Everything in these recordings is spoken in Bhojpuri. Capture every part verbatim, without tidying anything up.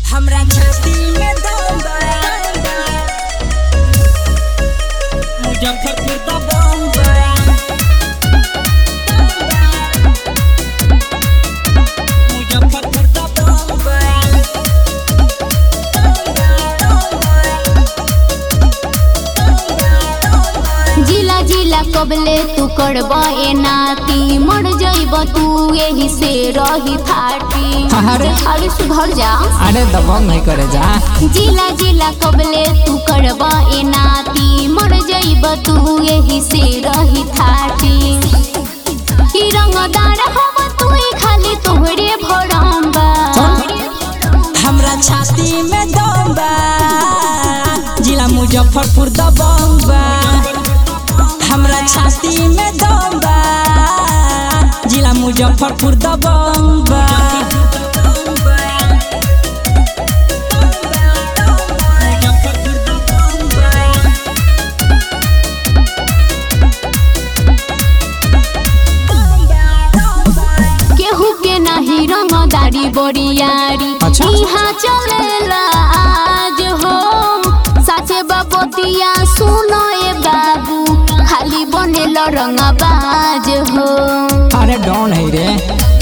हमरा छाती में दम बा, मुजफ्फरपुर दा बम बा, मुजफ्फरपुर दा बम बा। जिला जिला कबले तू करबा ए नाती, मर जाइब तू यही से रही थाटी। अरे अरे सुधर जा, अरे दबंग नहीं करे जा। जिला जिला कबले तू करबा ए नाती, मर जाइब तू यही से रही थाटी। ई रंगदार हवा तू खाली तोहरे भरम बा, हमरा छाती में दम बा, जिला मुजफ्फरपुर दा बम बा। हमरा छाती में दम बा, जिला मुजफ्फरपुर दा बम बा। केहू के नाही रंगदारी बरियारी, अच्छा। इहाँ चलेला आज हो। साचे बबतिया सुनो ए बाबू, खाली बनेल रंगबाज हो। अरे डॉन है रे।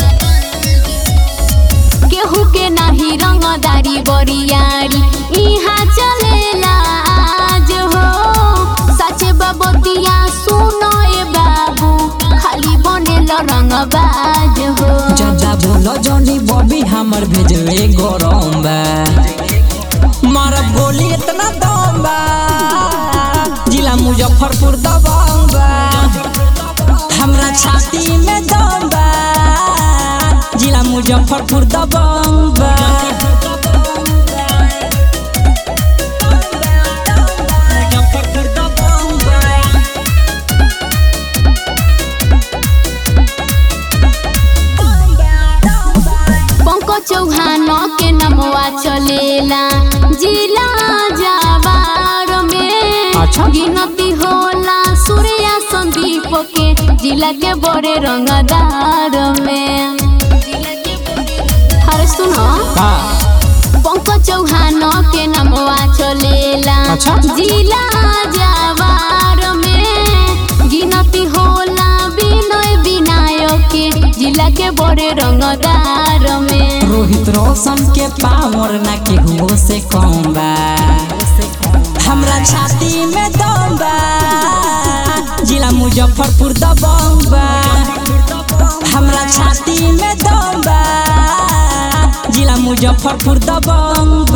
केहू के नाही रंगदारी बरियारी, इहाँ चलेला आज हो। साचे बबतिया सुनो ए बाबू, खाली बनेल रंगबाज हो। ज्यादा बोलो जॉनी बॉबी हमर भेजवे गरम बा, मारब गोली इतना दम बा, जिला मुजफ्फरपुर दा बम बा। हमरा छाती में दम बा, जिला मुजफ्फरपुर दा बम बा। मुजफ्फरपुर दा बम बा। पंकज चौहान के नमवा चलेला जिला जवार में। अच्छा। गिनती होला सूर्या संदीप के, जिला के बड़े रंगदार में। अरे सुनो, हाँ। पंकज चौहान के नमवा चलेला अच्छा। जिला जवार में। गिनती होला विनय विनायक के, जिला के बड़े रंगदार में। रोहित रोशन के पावर ना केहू से कम बा, हमरा छाती में दम बा, जिला मुजफ्फरपुर दा बम बा। हमरा छाती में दम बा, जिला मुजफ्फरपुर दा बम